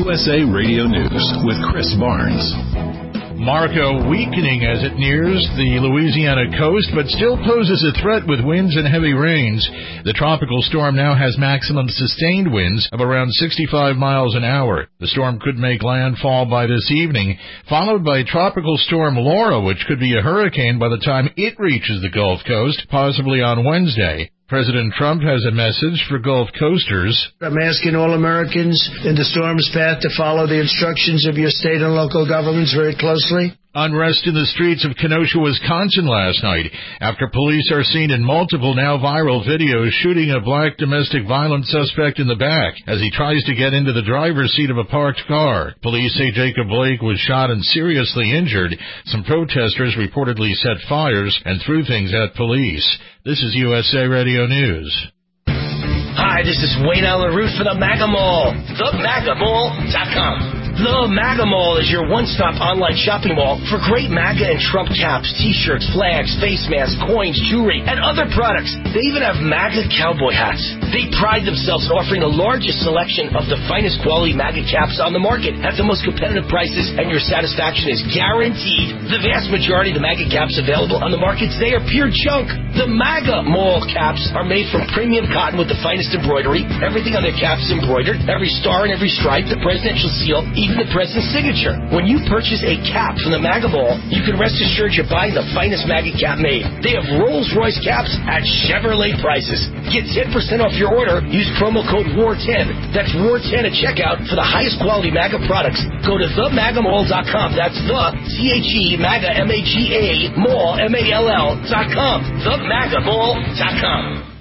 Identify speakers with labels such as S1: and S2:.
S1: USA Radio News with Chris Barnes.
S2: Marco weakening as it nears the Louisiana coast, but still poses a threat with winds and heavy rains. The tropical storm now has maximum sustained winds of around 65 miles an hour. The storm could make landfall by this evening, followed by Tropical Storm Laura, which could be a hurricane by the time it reaches the Gulf Coast, possibly on Wednesday. President Trump has a message for Gulf coasters.
S3: I'm asking all Americans in the storm's path to follow the instructions of your state and local governments very closely.
S2: Unrest in the streets of Kenosha, Wisconsin last night after police are seen in multiple now viral videos shooting a black domestic violence suspect in the back as he tries to get into the driver's seat of a parked car. Police say Jacob Blake was shot and seriously injured. Some protesters reportedly set fires and threw things at police. This is USA Radio News.
S4: Hi, this is Wayne Allen Root for the MAGA Mall. TheMAGAMall.com. The MAGA Mall is your one-stop online shopping mall for great MAGA and Trump caps, T-shirts, flags, face masks, coins, jewelry, and other products. They even have MAGA cowboy hats. They pride themselves in offering the largest selection of the finest quality MAGA caps on the market at the most competitive prices, and your satisfaction is guaranteed. The vast majority of the MAGA caps available on the market today are pure junk. The MAGA Mall caps are made from premium cotton with the finest embroidery. Everything on their caps is embroidered. Every star and every stripe, the presidential seal, even the president's signature. When you purchase a cap from the MAGA Mall, you can rest assured you're buying the finest MAGA cap made. They have Rolls-Royce caps at Chevrolet prices. Get 10% off your order. Use promo code WAR10. That's WAR10 at checkout for the highest quality MAGA products. Go to TheMAGAMall.com. That's the THE MAGA MAGA Mall MALL.com. TheMAGAMall.com.